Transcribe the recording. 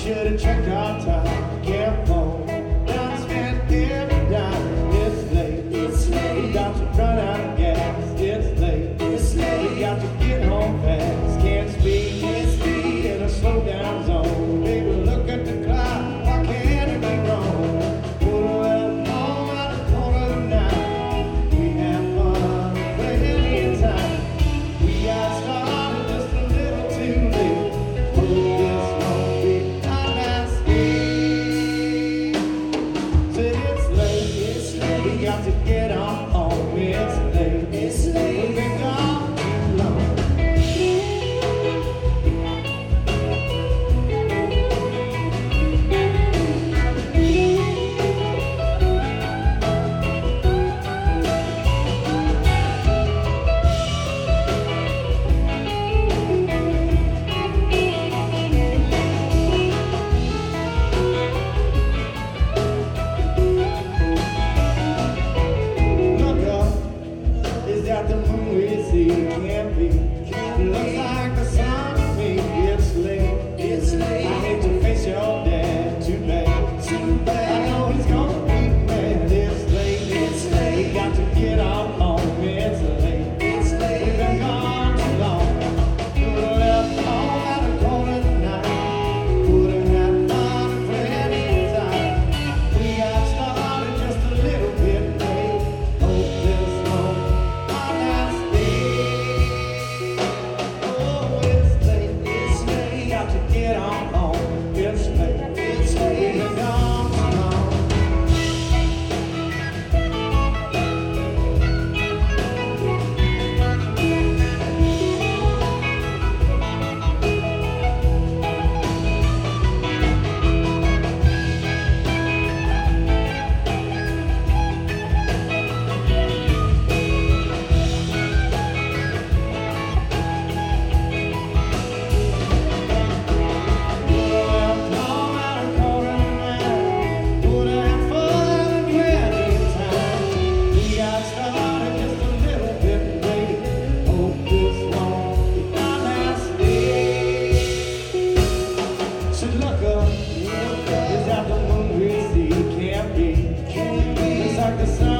Should've checked our time, careful. Done spent every dime. It's late. It's late. We got to run out of gas. It's late. It's late. We got to get home fast. Can't speed. Can't speed in a slow down zone. Baby, look at the clock. Why can't it be wrong? Pull up home out of the corner tonight. We have fun, plenty of time. We got started just a little too late. Oh, this won't be our last day. Said it's late. We got to get on home. It's late. It's late. We've been gone too long. Look up, is that the moon we see? Can't be. Looks like the sun to me. It's late. It's late. I hate to face your dad. Too bad. Too bad. I know he's gonna be mad. It's late. It's late. We got to get on home. It's late. It's late. We've been gone too long. Could've left home at a corner tonight. Could've had fun plenty of time. We got started just a little bit late. Hope this won't be our last day. Oh, it's late. It's late. Got to get on home. It's late. It's late. We've been gone too long. Look up, is that the moon we see? Can't be. It's like the sun.